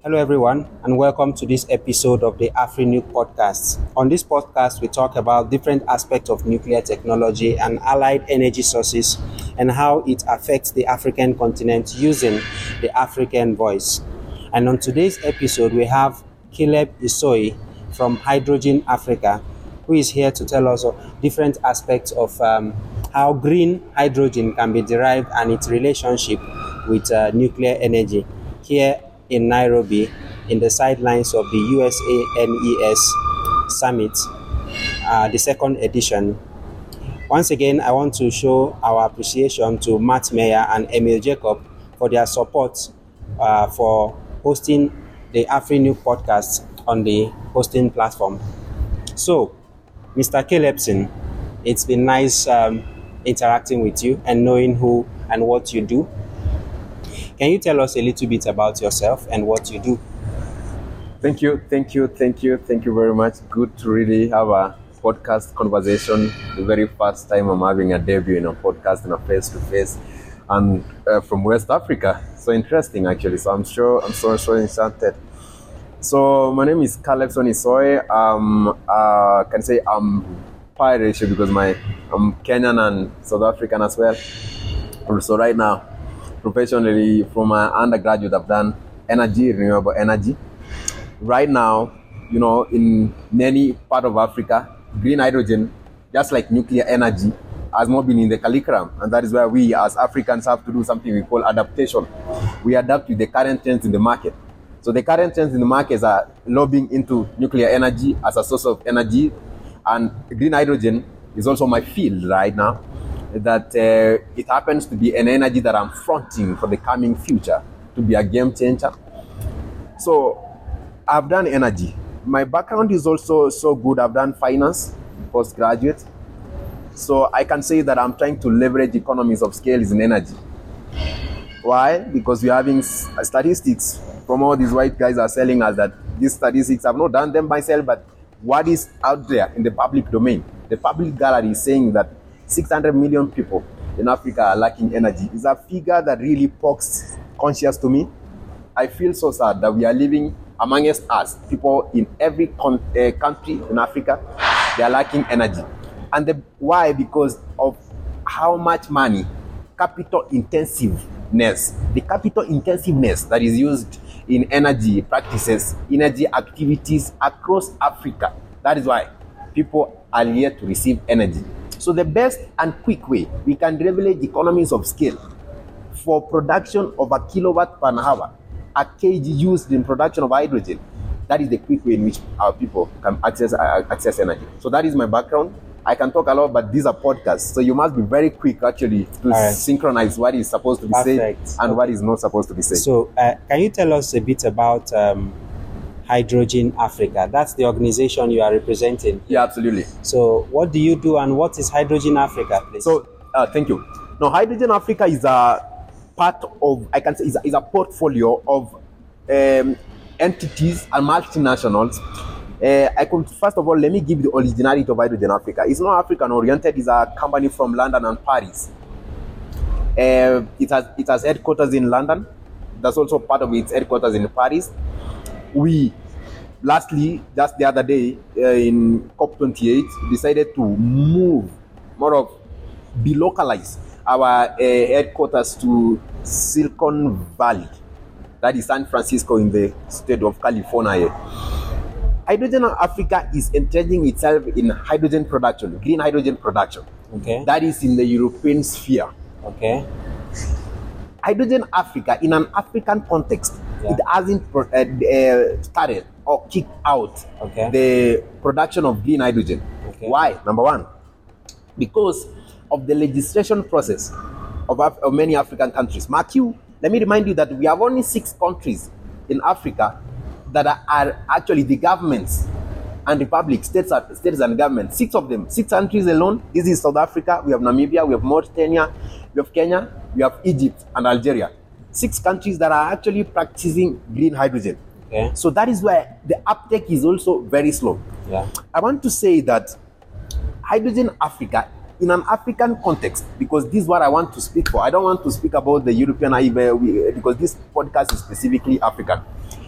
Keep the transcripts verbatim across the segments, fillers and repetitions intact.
Hello, everyone, and welcome to this episode of the AfriNuke podcast. On this podcast, we talk about different aspects of nuclear technology and allied energy sources and how it affects the African continent using the African voice. And on today's episode, we have Caleb Isoi from Hydrogen Africa, who is here to tell us different aspects of um, how green hydrogen can be derived and its relationship with uh, nuclear energy. Here in Nairobi, in the sidelines of the U S A N E S Summit, uh, the second edition. Once again, I want to show our appreciation to Matt Meyer and Emil Jacob for their support uh, for hosting the AfriNuke podcast on the hosting platform. So, Mister Calebson, it's been nice um, interacting with you and knowing who and what you do. Can you tell us a little bit about yourself and what you do? Thank you, thank you, thank you, thank you very much. Good to really have a podcast conversation. The very first time I'm having a debut in a podcast and a face-to-face, and uh, from West Africa. So interesting, actually. So I'm sure I'm so so enchanted. So my name is Calebson Isoi. Um, uh, can say I'm biracial because my I'm Kenyan and South African as well. So right now, professionally, from my undergraduate, I've done energy, renewable energy. Right now, you know, in many part of Africa, green hydrogen, just like nuclear energy, has not been in the curriculum. And that is why we as Africans have to do something we call adaptation. We adapt to the current trends in the market. So the current trends in the markets are lobbying into nuclear energy as a source of energy. And green hydrogen is also my field right now. That uh, it happens to be an energy that I'm fronting for the coming future to be a game changer. So I've done energy. My background is also so good. I've done finance, postgraduate. So I can say that I'm trying to leverage economies of scales in energy. Why? Because we're having statistics from all these white guys are selling us that these statistics, I've not done them myself, but what is out there in the public domain? The public gallery is saying that six hundred million people in Africa are lacking energy. It's a figure that really pokes conscious to me. I feel so sad that we are living amongst us, people in every con- uh, country in Africa, they are lacking energy. And the, why? Because of how much money, capital intensiveness, the capital intensiveness that is used in energy practices, energy activities across Africa. That is why people are here to receive energy. So the best and quick way we can leverage economies of scale for production of a kilowatt per hour, a kg used in production of hydrogen, that is the quick way in which our people can access uh, access energy. So that is my background. I can talk a lot, but these are podcasts, so you must be very quick actually to right. synchronize what is supposed to be Perfect. said and okay. what is not supposed to be said. So uh, can you tell us a bit about um, Hydrogen Africa? That's the organization you are representing. Yeah, absolutely. So what do you do and what is Hydrogen Africa, please? So uh, thank you. Now, Hydrogen Africa is a part of, I can say, is a, is a portfolio of um, entities and multinationals. Uh, I could, first of all, let me give the originality of Hydrogen Africa. It's not African oriented, it's a company from London and Paris. Uh, it has it has headquarters in London. That's also part of its headquarters in Paris. We, lastly, just the other day uh, in COP twenty-eight, decided to move, more of delocalize our uh, headquarters to Silicon Valley. That is San Francisco in the state of California. Hydrogen Africa is entrenching itself in hydrogen production, green hydrogen production. Okay. That is in the European sphere. Okay. Hydrogen Africa, in an African context, yeah. it hasn't uh, uh, started or kicked out okay. the production of green hydrogen. Okay. Why? Number one, because of the legislation process of, Af- of many African countries. Mark you, let me remind you that we have only six countries in Africa that are, are actually the governments and republics, states, are, states and governments. Six of them, six countries alone. This is South Africa, we have Namibia, we have Mauritania, we have Kenya, we have Egypt and Algeria. Six countries that are actually practicing green hydrogen. Okay. So that is why the uptake is also very slow. Yeah. I want to say that Hydrogen Africa, in an African context, because this is what I want to speak for. I don't want to speak about the European, because this podcast is specifically African.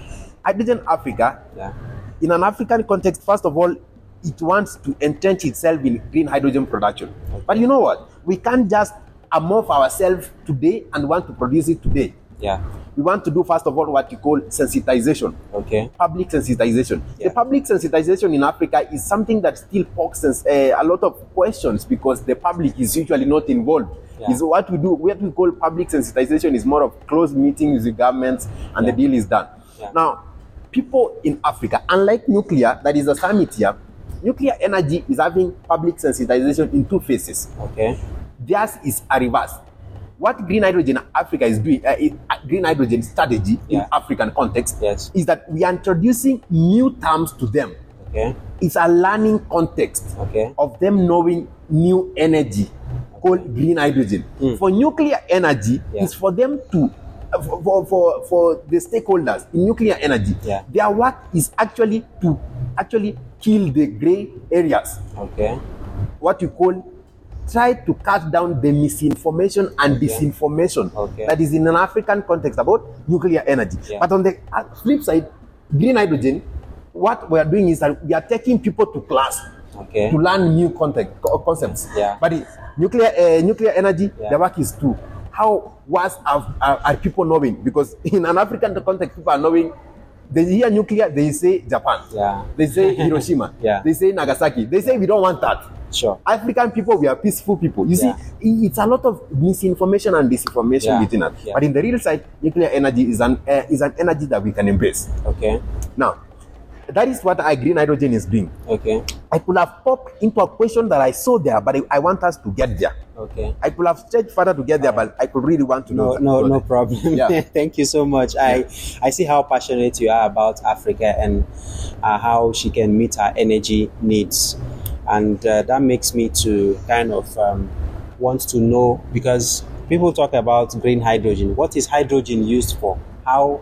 Hydrogen Africa, Yeah. in an African context, first of all, it wants to entrench itself in green hydrogen production. Okay. But you know what? We can't just amorph ourselves today and want to produce it today. Yeah. We want to do, first of all, what you call sensitization. Okay. Public sensitization. Yeah. The public sensitization in Africa is something that still pokes uh, a lot of questions because the public is usually not involved. Yeah. Is what we do, what we call public sensitization is more of close meetings with governments and Yeah. the deal is done. Yeah. Now, people in Africa, unlike nuclear, that is a summit here, nuclear energy is having public sensitization in two phases. Okay. Theirs is a reverse. What green hydrogen Africa is doing, uh, is, uh, green hydrogen strategy Yeah. in African context, Yes. is that we are introducing new terms to them. Okay. It's a learning context Okay. of them knowing new energy called green hydrogen. Mm. For nuclear energy, Yeah. it's for them to, uh, for, for, for, for the stakeholders in nuclear energy, Yeah. their work is actually to actually kill the gray areas. Okay. What you call try to cut down the misinformation and Okay. disinformation Okay. that is in an African context about nuclear energy. Yeah. But on the uh, flip side, green hydrogen, what we are doing is that we are taking people to class Okay. to learn new context, co- concepts. Yeah. But it, nuclear uh, nuclear energy, Yeah. the work is to how was are, are, are people knowing? Because in an African context, people are knowing. They hear nuclear, they say Japan. Yeah. They say Hiroshima. Yeah. They say Nagasaki. They say we don't want that. Sure. African people, we are peaceful people. You Yeah. see, i- it's a lot of misinformation and disinformation Yeah. between us. Yeah. But in the real side, nuclear energy is an uh, is an energy that we can embrace. Okay. Now, that is what I green hydrogen is doing. Okay. I could have popped into a question that I saw there, but I, I want us to get there. Okay. I could have stretched further to get there, but I could really want to No, know. no, know no that. problem. Yeah. Thank you so much. I, I see how passionate you are about Africa and uh, how she can meet her energy needs, and uh, that makes me to kind of um, want to know, because people talk about green hydrogen. What is hydrogen used for? How?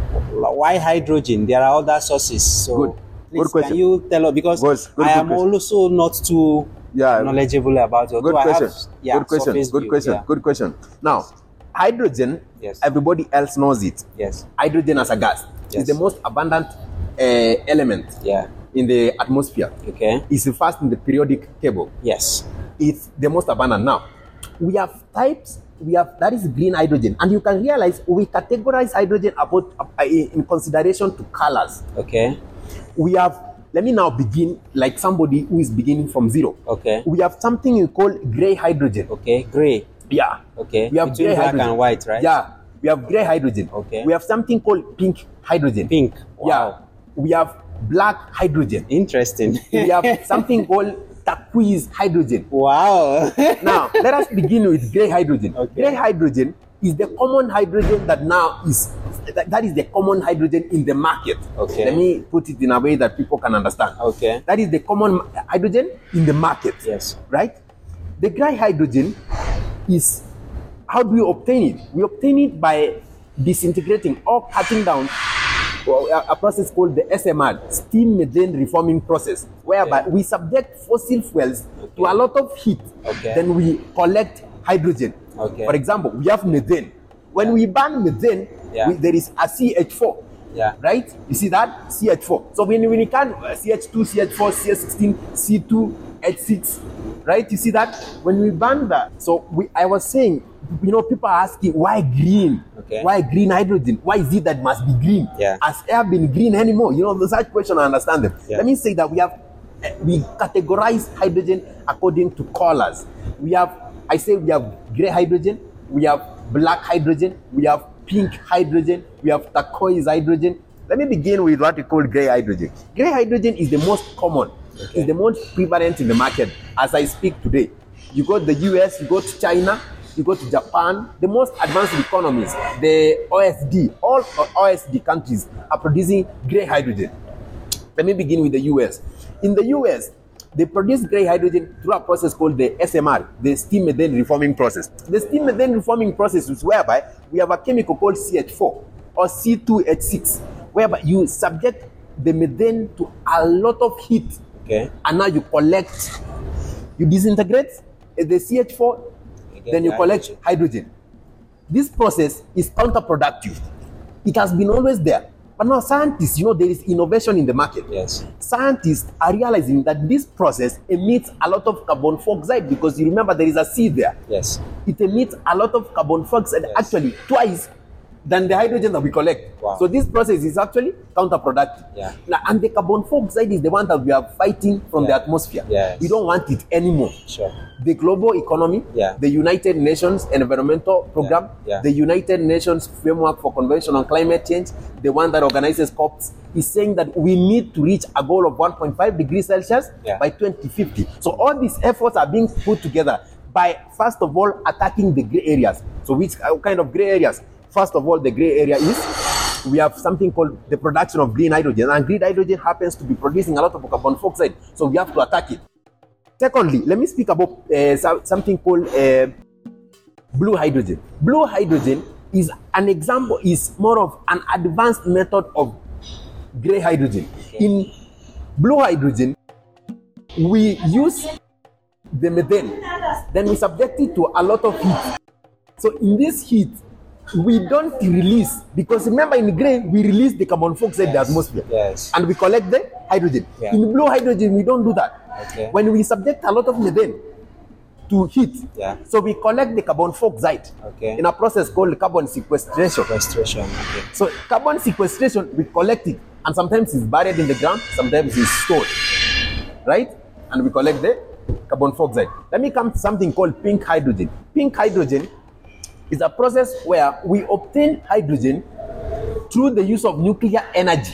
Why hydrogen? There are other sources. So Good. please, Good question. can you tell us? Because Good- good- I good am question. also not too Yeah. knowledgeable about it. Good although I have, question. yeah, good question. surface Good view, question. yeah. Good question. Now, hydrogen. Yes. Everybody else knows it. Yes. Hydrogen as a gas Yes. is the most abundant uh, element Yeah. in the atmosphere. Okay. It's the first in the periodic table. Yes. It's the most abundant. Now, we have types. We have that is green hydrogen, and you can realize we categorize hydrogen about uh, in consideration to colors. Okay. We have. Let me now begin like somebody who is beginning from zero. Okay. We have something you call gray hydrogen. Okay. Gray. Yeah. Okay. We have Between gray black hydrogen. and white, right? Yeah. We have gray hydrogen. Okay. We have something called pink hydrogen. Pink. Yeah. Wow. We have black hydrogen. Interesting. We have something called turquoise hydrogen. Wow. Now, let us begin with gray hydrogen. Okay. Gray hydrogen is the common hydrogen that now is, that, that is the common hydrogen in the market. Okay. Let me put it in a way that people can understand. Okay. That is the common hydrogen in the market. Yes. Right? The gray hydrogen is, how do we obtain it? We obtain it by disintegrating or cutting down a process called the S M R, steam methane reforming process, whereby Okay. we subject fossil fuels to a lot of heat. Okay. Then we collect hydrogen. Okay. For example, we have methane. When we burn methane, Yeah. we, there is a C H four. Yeah. Right? You see that? C H four. So when, when you can uh, C H two, C H four, C H sixteen, C two, H six, right? You see that? When we burn that, so we, I was saying, you know, people are asking why green? Okay. Why green hydrogen? Why is it that must be green? Yeah. Has air been green anymore? You know, the such question, I understand them. Yeah. Let me say that we have, uh, we categorize hydrogen according to colors. We have, I say we have gray hydrogen, we have black hydrogen, we have pink hydrogen, we have turquoise hydrogen. Let me begin with what we call gray hydrogen. Gray hydrogen is the most common, Okay. is the most prevalent in the market as I speak today. You go to the U S, you go to China, you go to Japan, the most advanced economies, the O S D, all O S D countries are producing gray hydrogen. Let me begin with the U S. In the U S, they produce gray hydrogen through a process called the S M R, the steam methane reforming process. The steam methane reforming process is whereby we have a chemical called C H four or C two H six, whereby you subject the methane to a lot of heat, Okay. and now you collect, you disintegrate the C H four, You get then you the collect hydrogen. This process is counterproductive. It has been always there. But now scientists, you know, there is innovation in the market. Yes. Scientists are realizing that this process emits a lot of carbon dioxide because you remember there is a sea there. Yes. It emits a lot of carbon dioxide, Yes. actually twice than the hydrogen that we collect. Wow. So this process is actually counterproductive. Yeah. Now, and the carbon dioxide is the one that we are fighting from Yeah. the atmosphere. Yes. We don't want it anymore. Sure. The global economy, Yeah. the United Nations Environmental Program, Yeah. Yeah. the United Nations Framework for Convention on Climate Change, the one that organizes COPs, is saying that we need to reach a goal of one point five degrees Celsius Yeah. by twenty fifty. So all these efforts are being put together by, first of all, attacking the gray areas. So which kind of gray areas? First of all, the gray area is we have something called the production of green hydrogen, and green hydrogen happens to be producing a lot of carbon dioxide, so we have to attack it. Secondly, let me speak about uh, so- something called uh, blue hydrogen. Blue hydrogen is an example, is more of an advanced method of gray hydrogen. In blue hydrogen, we use the methane, then we subject it to a lot of heat. So in this heat, we don't release, because remember in gray, we release the carbon dioxide in the atmosphere. Yes. And we collect the hydrogen. Yeah. In blue hydrogen, we don't do that. Okay. When we subject a lot of methane to heat, Yeah. so we collect the carbon dioxide Okay. in a process called carbon sequestration. Sequestration. Okay. So carbon sequestration, we collect it, and sometimes it's buried in the ground, sometimes it's stored, right? And we collect the carbon dioxide. Let me come to something called pink hydrogen. Pink hydrogen is a process where we obtain hydrogen through the use of nuclear energy,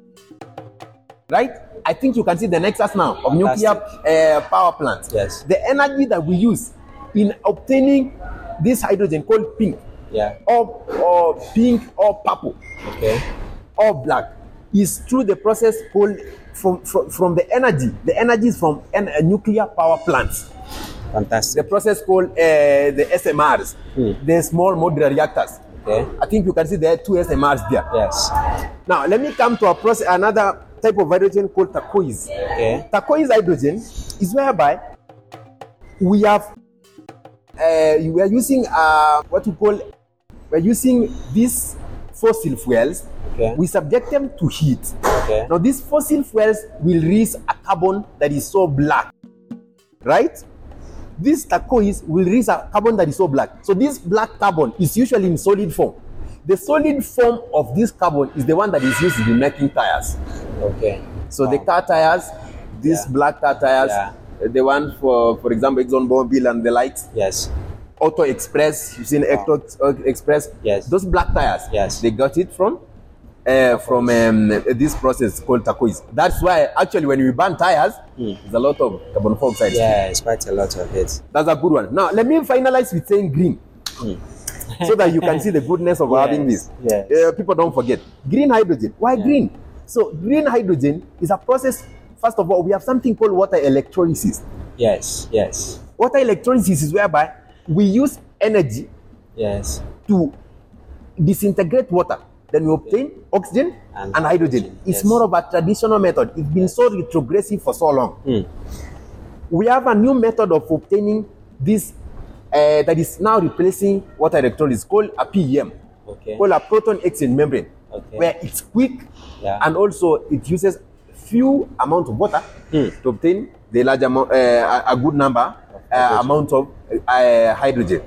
right? I think you can see the nexus now of nuclear uh, power plants. Yes. The energy that we use in obtaining this hydrogen called pink, Yeah. or, or pink or purple, Okay. or black, is through the process called from, from, from the energy. The energy is from en- uh, nuclear power plants. The Fantastic. process called uh, the S M Rs, Hmm. the small modular reactors. Okay. I think you can see there are two S M Rs there. Yes. Now, let me come to a process, another type of hydrogen called turquoise. Okay. Turquoise hydrogen is whereby we have, uh, we are using uh, what we call, we are using these fossil fuels. Okay. We subject them to heat. Okay. Now, these fossil fuels will release a carbon that is so black, right? This turquoise will release a carbon that is so black. So this black carbon is usually in solid form. The solid form of this carbon is the one that is used in making tires. Okay. So Wow. the car tires, these Yeah. black car tires, Yeah. uh, the one for, for example, ExxonMobil and the likes, Yes. Auto Express, you've seen Auto uh, Express. Yes. Those black tires, Yes. they got it from uh, from um, this process called turquoise. That's why actually when we burn tires, Mm. there's a lot of carbon dioxide. Yeah, it's quite a lot of it. That's a good one. Now let me finalize with saying green, so that you can see the goodness of having this. Yes. Uh, people don't forget green hydrogen. Why green? So green hydrogen is a process. First of all, we have something called water electrolysis. Yes. Yes. Water electrolysis is whereby we use energy Yes. to disintegrate water. Then we obtain oxygen And and, hydrogen. hydrogen, It's yes. more of a traditional method. It's been so retrogressive for so long. Mm. We have a new method of obtaining this uh, that is now replacing water electrolysis called a P E M, Okay. called a proton exchange membrane, Okay. where it's quick Yeah. and also it uses few amount of water Hmm. to obtain the large amount, uh, a, a good number uh, hydrogen. amount of uh, hydrogen.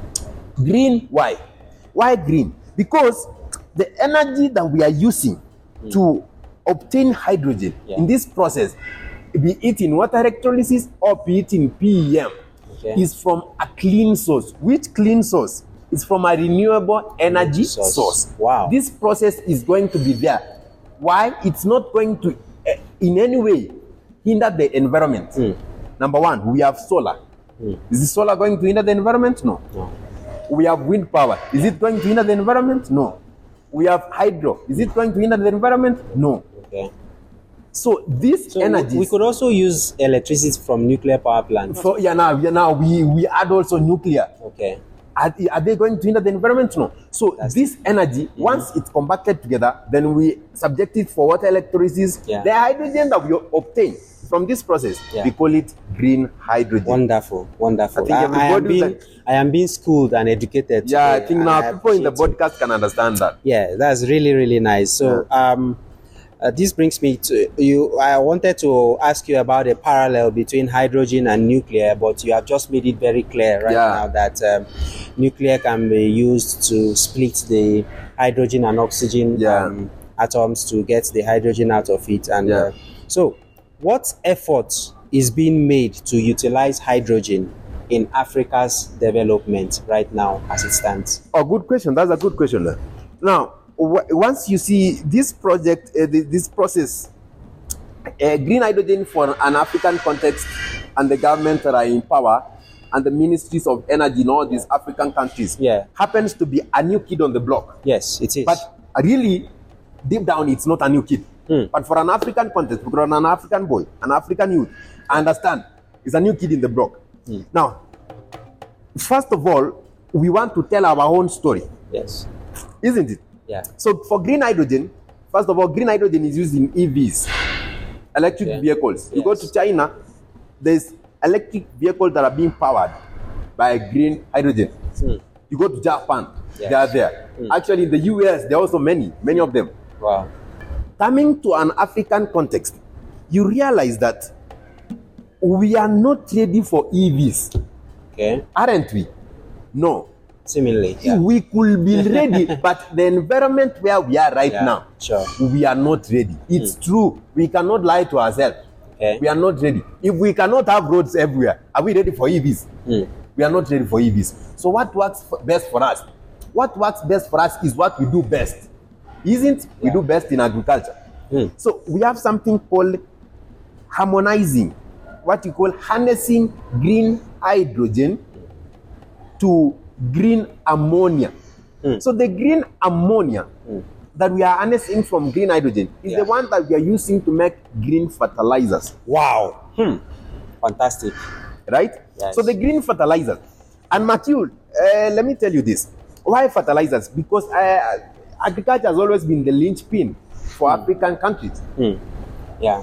Green, why? Why green? Because the energy that we are using to obtain hydrogen Yeah. in this process, be it in water electrolysis or be it in P E M, Okay. is from a clean source. Which clean source? It's from a renewable energy Source. source. Wow. This process is going to be there. Why? It's not going to uh, in any way hinder the environment. Mm. Number one, we have solar. Mm. Is the solar going to hinder the environment? No. No. We have wind power. Is it going to hinder the environment? No. We have hydro. Is it going to hinder the environment? No. Okay. So this So energy. we could also use electricity from nuclear power plants. For, yeah, now, yeah, now we, we add also nuclear. Okay. Are, are they going to hinder the environment? No. So That's this energy, once it's compacted together, then we subject it for water electrolysis. Yeah. The hydrogen that we obtain from this process, Yeah. we call it green hydrogen. Wonderful, wonderful. I think I, I am everybody being, like- I am being schooled and educated. Yeah, I today, think and now people in the appreciate it. podcast can understand that. Yeah, that's really, really nice. So, um, uh, this brings me to you. I wanted to ask you about the parallel between hydrogen and nuclear, but you have just made it very clear right Yeah. now that um, nuclear can be used to split the hydrogen and oxygen Yeah. um, atoms to get the hydrogen out of it. And Yeah. uh, so, what effort is being made to utilize hydrogen in Africa's development right now as it stands? Oh, good question. That's a good question. Now, w- once you see this project, uh, this, this process, uh, green hydrogen for an African context, and the government that are in power, and the ministries of energy in all these African countries, Yeah. happens to be a new kid on the block. Yes, it is. But really, deep down, it's not a new kid. Hmm. But for an African context, for an African boy, an African youth, I understand, it's a new kid in the block. Now, first of all, we want to tell our own story, yes. isn't it? Yeah. So for green hydrogen, first of all, green hydrogen is used in E Vs, electric Yeah. vehicles. You go Yes. to China, there's electric vehicles that are being powered by green hydrogen. Hmm. You go to Japan, Yes. they are there. Hmm. Actually, in the U S, there are also many, many of them. Wow. Coming to an African context, you realize that we are not ready for E Vs, Okay. aren't we? No. Similarly. Yeah. We could be ready, but the environment where we are right Yeah, now, sure. we are not ready. It's true. We cannot lie to ourselves. Okay. We are not ready. If we cannot have roads everywhere, are we ready for E Vs? Hmm. We are not ready for E Vs. So what works f- best for us? What works best for us is what we do best. Isn't we Yeah. do best in agriculture? Hmm. So we have something called harmonizing, what you call harnessing green hydrogen to green ammonia. Hmm. So the green ammonia that we are harnessing from green hydrogen is Yeah. the one that we are using to make green fertilizers, Wow. Hmm. Fantastic. right? Yes. So the green fertilizers. And Matthew, uh, let me tell you this. Why fertilizers? Because uh, agriculture has always been the linchpin for African countries. Hmm. Yeah.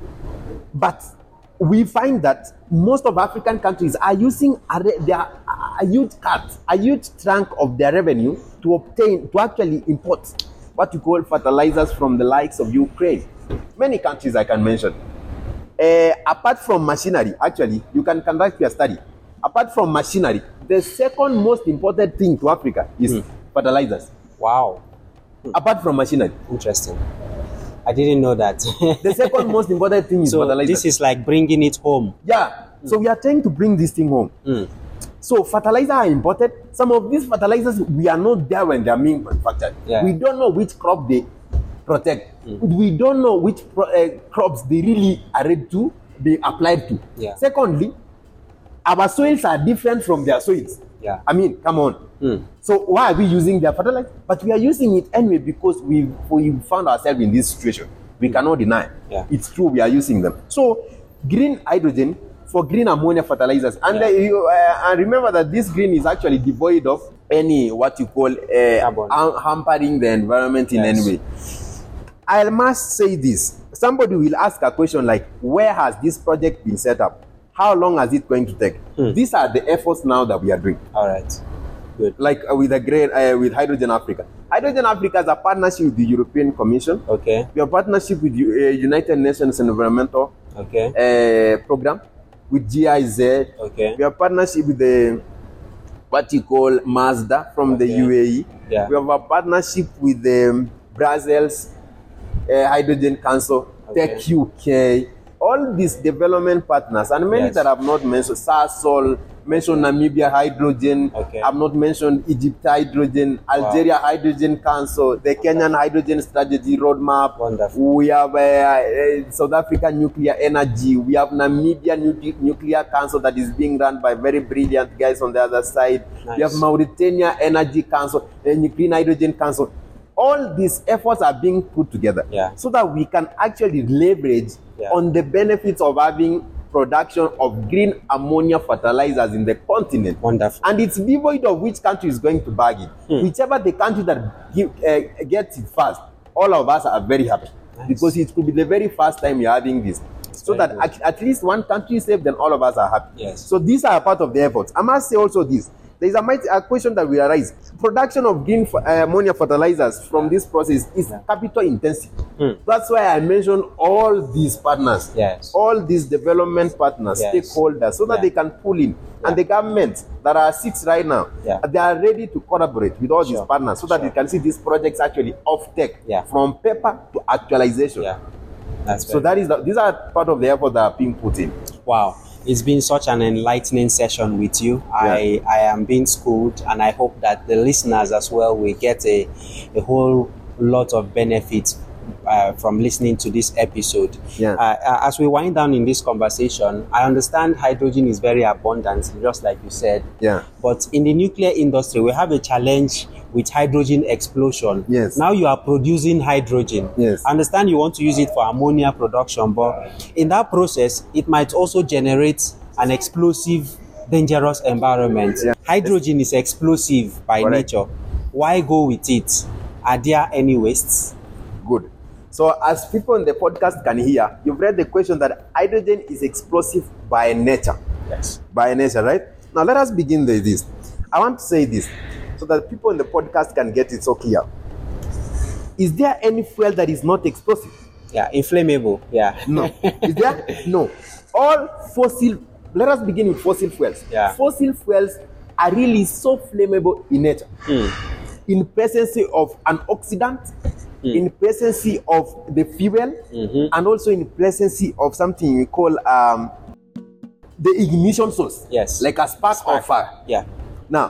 But we find that most of African countries are using a, re- their, a huge cut, a huge chunk of their revenue to obtain, to actually import what you call fertilizers from the likes of Ukraine. Many countries I can mention. Uh, apart from machinery, actually, you can conduct your study. Apart from machinery, the second most important thing to Africa is fertilizers. Wow. Apart from machinery, Interesting. I didn't know that. the second most important thing is So fertilizers. this is like bringing it home. Yeah. So we are trying to bring this thing home. Mm. So fertilizers are imported. Some of these fertilizers, we are not there when they are being manufactured. Yeah. We don't know which crop they protect. We don't know which pro- uh, crops they really are ready to be applied to. Yeah. Secondly, our soils are different from their soils. Yeah. I mean, come on. Mm. So why are we using their fertilizer? But we are using it anyway because we we found ourselves in this situation. We cannot deny. Yeah. It's true we are using them. So green hydrogen for green ammonia fertilizers. And Yeah. uh, you, uh, and remember that this green is actually devoid of any what you call uh, Carbon. ham- hampering the environment in Yes. any way. I must say this. Somebody will ask a question like, where has this project been set up? How long is it going to take? Hmm. These are the efforts now that we are doing. All right. Good. Like uh, with the great uh, with Hydrogen Africa. Hydrogen Africa is a partnership with the European Commission. Okay. We have partnership with the uh, United Nations Environmental Okay. uh, Program, with G I Z. Okay. We have partnership with the what you call Mazda from the Okay. U A E. Yeah. We have a partnership with the um, Brussels uh, Hydrogen Council, Okay. Tech U K. All these development partners, and many Yes. that I've not mentioned, Sasol, mentioned Namibia Hydrogen, Okay. I've not mentioned Egypt Hydrogen, Algeria Hydrogen Council, the Kenyan Hydrogen Strategy Roadmap. Wonderful. We have uh, uh, South Africa Nuclear Energy. We have Namibia Nu- Nuclear Council that is being run by very brilliant guys on the other side. Nice. We have Mauritania Energy Council, uh, Green Hydrogen Council. All these efforts are being put together Yeah. so that we can actually leverage Yeah. on the benefits of having production of green ammonia fertilizers in the continent. Wonderful. And it's devoid of which country is going to bag it. Hmm. Whichever the country that give, uh, gets it first, all of us are very happy. Nice. Because it could be the very first time you're having this. so very that good. at, at least one country is safe, then all of us are happy. Yes. So these are part of the efforts. I must say also this. There is a, mighty, a question that we arise. Production of green uh, ammonia fertilizers from this process is Yeah. capital intensive. Hmm. That's why I mentioned all these partners, Yes. all these development partners, Yes. stakeholders, so that Yeah. they can pull in. Yeah. And the government that are six right now, Yeah. they are ready to collaborate with all these Sure. partners so that Sure. you can see these projects actually off tech, Yeah. from paper to actualization. Yeah. That's So very that is the, these are part of the effort that are being put in. Wow. It's been such an enlightening session with you. I, I am being schooled, and I hope that the listeners as well will get a, a whole lot of benefits uh, from listening to this episode. Yeah. Uh, uh, as we wind down in this conversation, I understand hydrogen is very abundant, just like you said. Yeah. But in the nuclear industry, we have a challenge with hydrogen explosion. Yes. Now you are producing hydrogen. Yes. I understand you want to use it for ammonia production, but in that process, it might also generate an explosive, dangerous environment. Yeah. Hydrogen is explosive by Correct. nature. Why go with it? Are there any wastes? Good. So as people in the podcast can hear, you've read the question that hydrogen is explosive by nature. Yes. By nature, right? Now let us begin with this. I want to say this so that people in the podcast can get it so clear. Is there any fuel that is not explosive? Yeah, inflammable. Yeah. No. Is there? No. All fossil, let us begin with fossil fuels. Yeah. Fossil fuels are really so flammable in nature. Hmm. In presence of an oxidant, in presence of the fuel, Mhm. and also in presence of something we call um, the ignition source. Yes. Like a spark, Spark. of fire. Yeah. Now,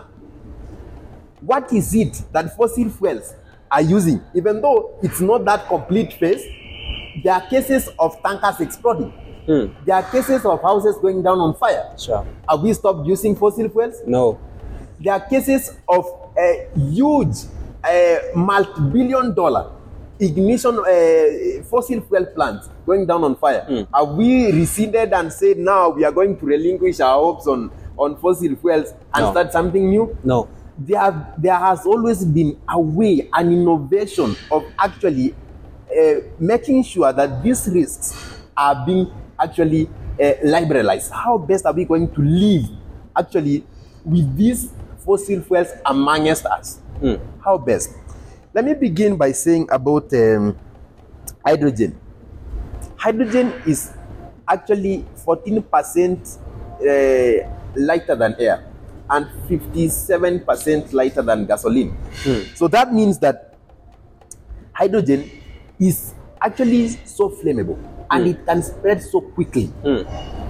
what is it that fossil fuels are using? Even though it's not that complete phase, there are cases of tankers exploding. Hmm. There are cases of houses going down on fire. Sure. Have we stopped using fossil fuels? No. There are cases of a huge uh, multi-billion dollar ignition uh, fossil fuel plants going down on fire. Mm. Have we receded and said now we are going to relinquish our hopes on, on fossil fuels and No. start something new? No. There, have, there has always been a way, an innovation of actually uh, making sure that these risks are being actually uh, liberalized. How best are we going to live actually with these fossil fuels amongst us? Mm. How best? Let me begin by saying about um, hydrogen. Hydrogen is actually fourteen percent uh, lighter than air and fifty-seven percent lighter than gasoline. Mm. So that means that hydrogen is actually so flammable and Mm. it can spread so quickly. Mm.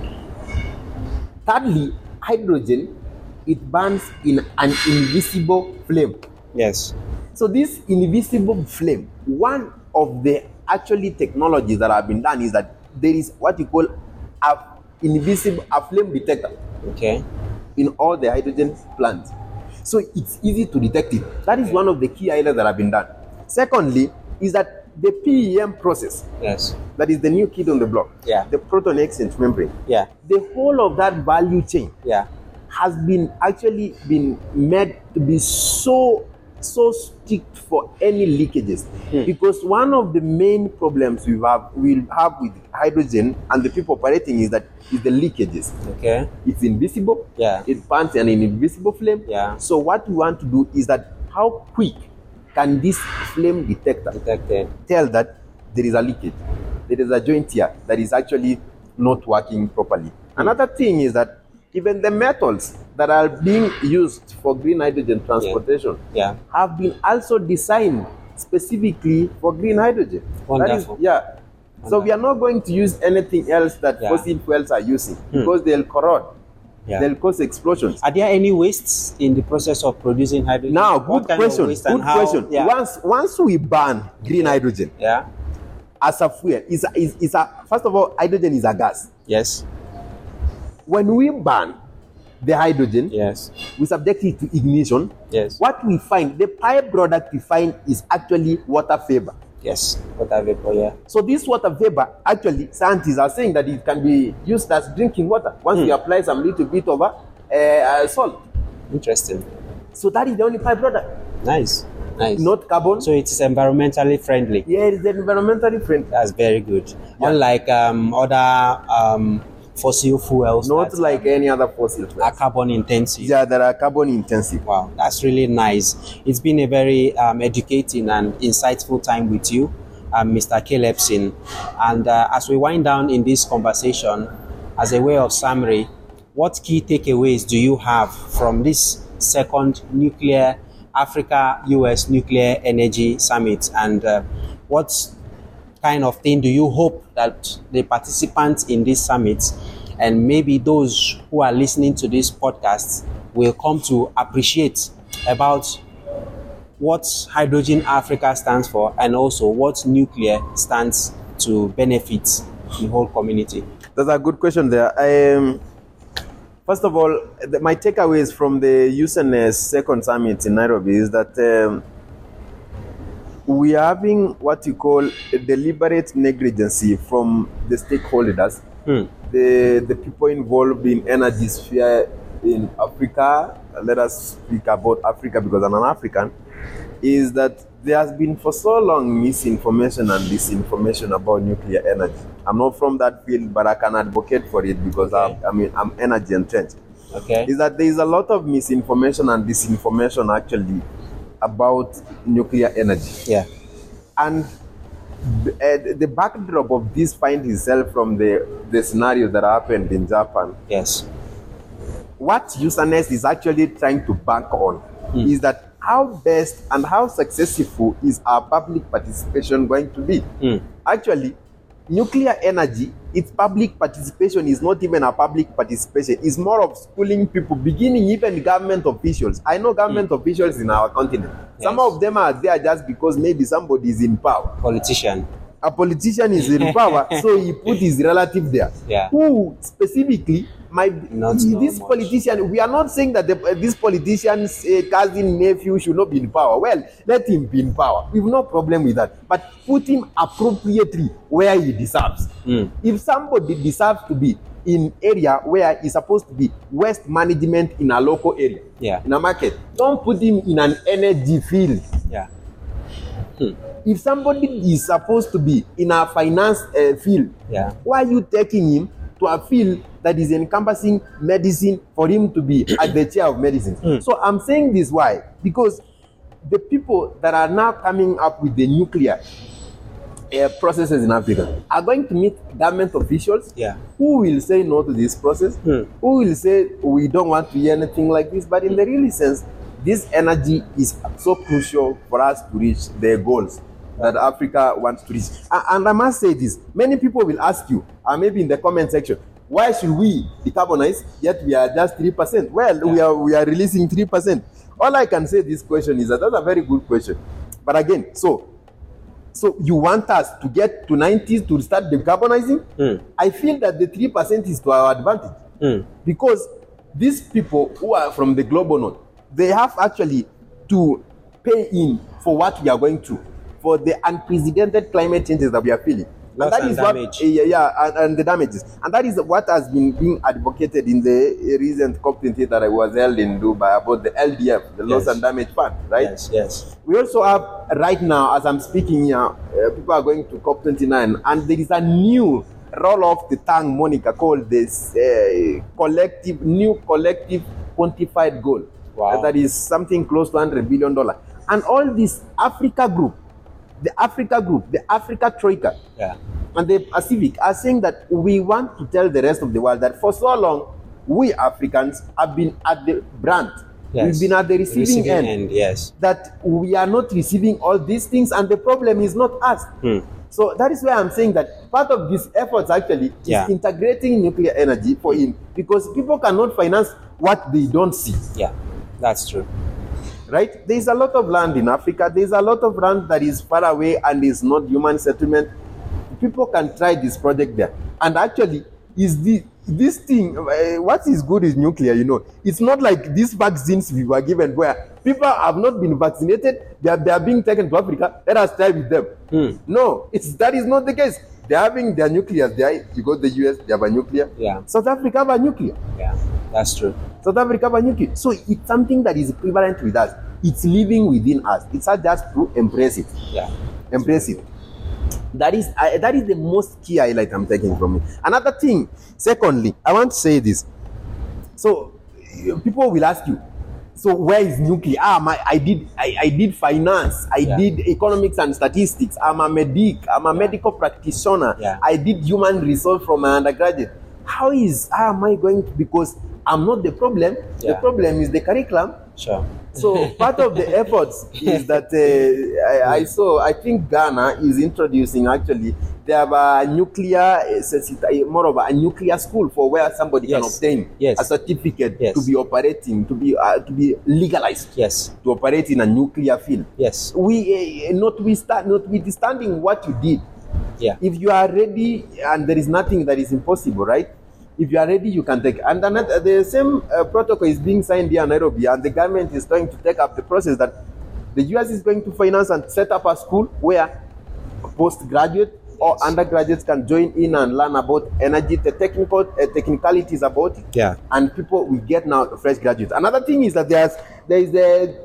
Thirdly, hydrogen, it burns in an invisible flame. Yes. So this invisible flame, one of the actually technologies that have been done is that there is what you call a invisible a flame detector Okay. in all the hydrogen plants. So it's easy to detect it. That is one of the key ideas that have been done. Secondly, is that the P E M process, Yes. that is the new kid on the block, Yeah. the proton exchange membrane, Yeah. the whole of that value chain Yeah. has been actually been made to be so so strict for any leakages. Hmm. Because one of the main problems we have we'll have with hydrogen and the people operating is that is the leakages. Okay. It's invisible. Yeah. It burns an invisible flame. Yeah. So what we want to do is that how quick can this flame detector Detected. tell that there is a leakage, there is a joint here that is actually not working properly. Another thing is that even the metals that are being used for green hydrogen transportation Yeah. have been also designed specifically for green hydrogen. Wonderful. That is, yeah. So we are not going to use anything else that Yeah. fossil fuels are using because they'll corrode, Yeah. they'll cause explosions. Are there any wastes in the process of producing hydrogen? Now, What good kind of question. waste and Good how- question. Yeah. Once once we burn green hydrogen Yeah. as a fuel, is is is a first of all, hydrogen is a gas. Yes. When we burn the hydrogen, Yes. we subject it to ignition. Yes. What we find, the byproduct we find is actually water vapor. Yes. Water vapor. Yeah. So this water vapor, actually, scientists are saying that it can be used as drinking water once we apply some little bit of uh, uh, salt. Interesting. So that is the only byproduct. Nice. Nice. not carbon. So it is environmentally friendly. Yeah, it's environmentally friendly. That's very good. Yeah. Unlike um, other um, fossil fuels, Not that, like um, any other fossil fuel. are carbon intensive. Yeah, that are carbon intensive. Wow, that's really nice. It's been a very um, educating and insightful time with you, um, Mister Calebson. And uh, as we wind down in this conversation, as a way of summary, what key takeaways do you have from this second nuclear Africa U S Nuclear Energy Summit? And uh, what kind of thing do you hope that the participants in this summit and maybe those who are listening to this podcast will come to appreciate about what Hydrogen Africa stands for and also what nuclear stands to benefit the whole community? That's a good question there. Um, first of all, the, my takeaways from the U S N S second summit in Nairobi is that um, we are having what you call a deliberate negligence from the stakeholders, Hmm. the, the people involved in energy sphere in Africa. Let us speak about Africa because I'm an African. Is that there has been for so long misinformation and disinformation about nuclear energy. I'm not from that field, but I can advocate for it because Okay. I'm, I mean, I'm energy entrenched. Okay. Is that there is a lot of misinformation and disinformation actually about nuclear energy. Yeah. And the, uh, the backdrop of this finds itself from the, the scenario that happened in Japan. Yes. What U S N S is actually trying to bank on Mm. is that how best and how successful is our public participation going to be? Mm. Actually, nuclear energy, its public participation is not even a public participation. It's more of schooling people, beginning even government officials. I know government mm. officials in our continent. Yes. Some of them are there just because maybe somebody is in power. Politician. A politician is in power, so he put his relative there. Yeah. Who specifically might Not this much. politician? We are not saying that the, uh, this politician's uh, cousin, nephew should not be in power. Well, let him be in power. We have no problem with that. But put him appropriately where he deserves. Mm. If somebody deserves to be in area where he's supposed to be waste management in a local area, Yeah. in a market, don't put him in an energy field. Yeah. Hmm. If somebody is supposed to be in a finance uh, field, Yeah. why are you taking him to a field that is encompassing medicine for him to be at the chair of medicine? Mm. So I'm saying this why? Because the people that are now coming up with the nuclear uh, processes in Africa are going to meet government officials Yeah. who will say no to this process, Mm. who will say we don't want to hear anything like this. But in the real sense, this energy is so crucial for us to reach the goals that Africa wants to reach. And, and I must say this, many people will ask you, uh, maybe in the comment section, why should we decarbonize yet we are just three percent? Well, yeah. we are we are releasing three percent. All I can say this question is that that's a very good question. But again, so so you want us to get to ninety to start decarbonizing? Mm. I feel that the three percent is to our advantage. Mm. Because these people who are from the global north, they have actually to pay in for what we are going through, for the unprecedented climate changes that we are feeling. Loss and that and is damage. what, yeah, yeah and, and the damages. And that is what has been being advocated in the recent COP twenty-eight that I was held in Dubai about the L D F, the Yes. Loss and Damage Fund, right? Yes. Yes. We also have, right now, as I'm speaking here, uh, people are going to COP twenty-nine, and there is a new roll off the tongue moniker called this uh, collective, new collective quantified goal. Wow. Uh, that is something close to one hundred billion dollars. And all this Africa group, the Africa group, the Africa Troika, Yeah. and the Pacific are saying that we want to tell the rest of the world that for so long, we Africans have been at the brunt. Yes. We've been at the receiving, Receiving end. end, yes. That we are not receiving all these things, and the problem is not us. Hmm. So that is why I'm saying that part of these efforts actually is Yeah. integrating nuclear energy for him, because people cannot finance what they don't see. Yeah. That's true. Right? There is a lot of land in Africa. There is a lot of land that is far away and is not human settlement. People can try this project there. And actually, is the this thing, uh, what is good is nuclear, you know. It's not like these vaccines we were given where people have not been vaccinated, they are, they are being taken to Africa, let us try with them. Hmm. No, it's, that is not the case. They're having their nuclear there. You go to the U S, they have a nuclear. Yeah. South Africa have a nuclear. Yeah, that's true. South Africa have a nuclear. So it's something that is prevalent with us. It's living within us. It's not just to embrace it. Yeah. Embrace it. That is uh, that is the most key highlight I'm taking from it. Another thing, secondly, I want to say this. So uh, people will ask you, so where is nuclear? Ah, my, I did I, I did finance, I Yeah. did economics and statistics, I'm a medic, I'm a Yeah. medical practitioner, Yeah. I did human resource from my undergraduate. How is how am I going to, because I'm not the problem, the Yeah. problem is the curriculum. Sure. So part of the efforts is that uh, I, I saw, I think Ghana is introducing, actually, they have a nuclear, uh, sensit- more of a nuclear school for where somebody can Yes. obtain Yes. a certificate Yes. to be operating, to be uh, to be legalized, Yes. to operate in a nuclear field. Yes. We, uh, notwithstand- notwithstanding what you did, Yeah. if you are ready, and there is nothing that is impossible, right? If you are ready, you can take. And another, the same uh, protocol is being signed here in Nairobi, and the government is trying to take up the process that the U S is going to finance and set up a school where postgraduate or Yes. undergraduates can join in and learn about energy, the technical uh, technicalities about it. Yeah. And people will get now fresh graduates. Another thing is that there's there is a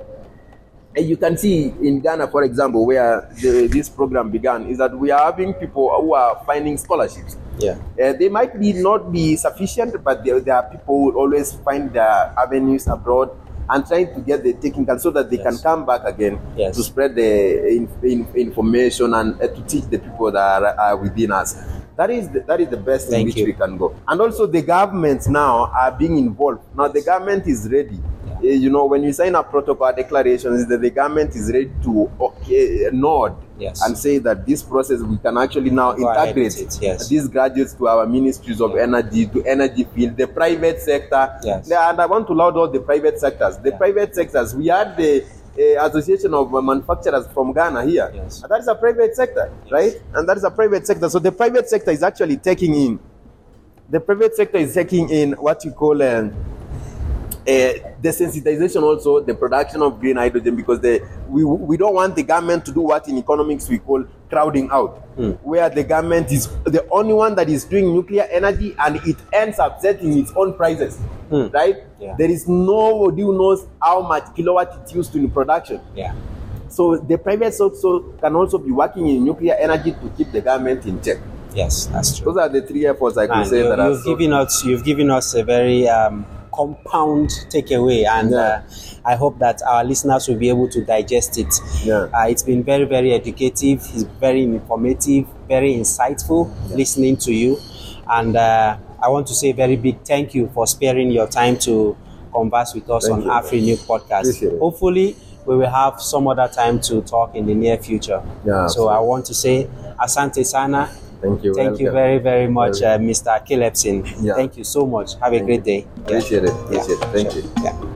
and you can see in Ghana, for example, where the, this program began, is that we are having people who are finding scholarships. Yeah. Uh, they might be not be sufficient, but there, there are people who always find their avenues abroad and trying to get the technical so that they Yes. can come back again Yes. to spread the in, in, information and uh, to teach the people that are, are within us. That is the, that is the best in Thank which you. we can go. And also the governments now are being involved. Now the government is ready. Uh, you know, when you sign a protocol declarations, that the government is ready to okay nod Yes. and say that this process we can actually now Go ahead integrate with it, yes. these graduates to our ministries of Yeah. energy, to energy field, the private sector. Yes. Yeah, and I want to laud all the private sectors. The Yeah. private sectors, we had the uh, Association of uh, Manufacturers from Ghana here. Yes. And that is a private sector, Yes. right? And that is a private sector. So the private sector is actually taking in, the private sector is taking in what you call um, uh, desensitization, also the production of green hydrogen, because the, we we don't want the government to do what in economics we call crowding out, Hmm. where the government is the only one that is doing nuclear energy and it ends up setting its own prices, Hmm. right? Yeah. There is nobody who knows how much kilowatt it's used in production. Yeah. So the private also can also be working in nuclear energy to keep the government in check. Yes, that's true. Those are the three efforts I could And say you, that are you've so- given us you've given us a very um, compound takeaway, and Yeah. uh, I hope that our listeners will be able to digest it. Yeah. Uh, it's been very, very educative. It's very informative, very insightful listening to you, and uh, I want to say a very big thank you for sparing your time to converse with us Thank on you. AfriNew podcast. Appreciate it. Hopefully, we will have some other time to talk in the near future. Yeah, so I want to say Asante Sana. Thank you. Thank you welcome. very, very much, Very- uh, Mister Kilepsin. Yeah. Thank you so much. Have a Thank great day. Appreciate it. Appreciate it. Thank sure. you. Yeah.